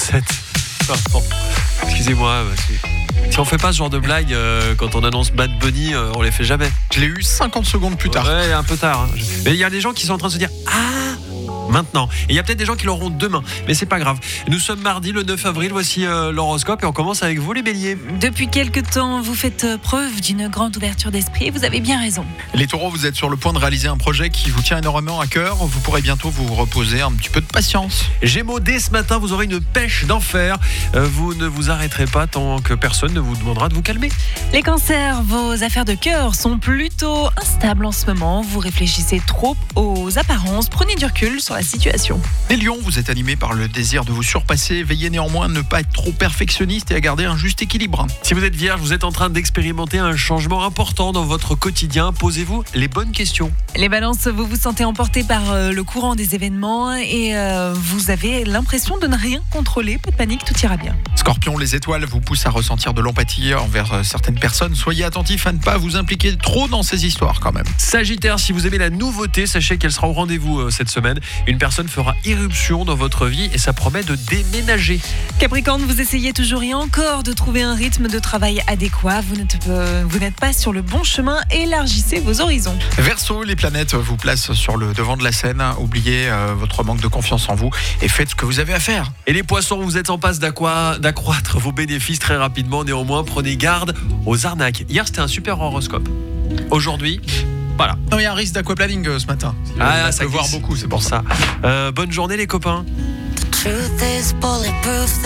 7. Pardon. Excusez-moi. Si on fait pas ce genre de blague quand on annonce Bad Bunny, on les fait jamais. Je l'ai eu 50 secondes plus tard. Ouais, un peu tard. Mais il y a des gens qui sont en train de se dire maintenant. Et il y a peut-être des gens qui l'auront demain, mais c'est pas grave. Nous sommes mardi le 9 avril, voici l'horoscope et on commence avec vous les béliers. Depuis quelque temps, vous faites preuve d'une grande ouverture d'esprit, vous avez bien raison. Les taureaux, vous êtes sur le point de réaliser un projet qui vous tient énormément à cœur. Vous pourrez bientôt vous reposer, un petit peu de patience. Gémeaux, dès ce matin, vous aurez une pêche d'enfer. Vous ne vous arrêterez pas tant que personne ne vous demandera de vous calmer. Les cancers, vos affaires de cœur sont plutôt instables en ce moment. Vous réfléchissez trop aux apparences, prenez du recul sur la situation. Les lions, vous êtes animés par le désir de vous surpasser. Veillez néanmoins à ne pas être trop perfectionniste et à garder un juste équilibre. Si vous êtes vierge, vous êtes en train d'expérimenter un changement important dans votre quotidien. Posez-vous les bonnes questions. Les balances, vous vous sentez emporté par le courant des événements et vous avez l'impression de ne rien contrôler. Pas de panique, tout ira bien. Scorpion, les étoiles vous poussent à ressentir de l'empathie envers certaines personnes. Soyez attentifs à ne pas vous impliquer trop dans ces histoires quand même. Sagittaire, si vous aimez la nouveauté, sachez qu'elle sera au rendez-vous cette semaine. Une personne fera irruption dans votre vie et ça promet de déménager. Capricorne, vous essayez toujours et encore de trouver un rythme de travail adéquat. Vous n'êtes pas sur le bon chemin. Élargissez vos horizons. Verseau, les planètes vous placent sur le devant de la scène. Oubliez votre manque de confiance en vous et faites ce que vous avez à faire. Et les poissons, vous êtes en passe d'accroître vos bénéfices très rapidement. Néanmoins, prenez garde aux arnaques. Hier, c'était un super horoscope. Aujourd'hui, voilà. Non, il y a un risque d'aquaplaning ce matin. Ça peut voir glisse. beaucoup, c'est pour ça. Bonne journée les copains.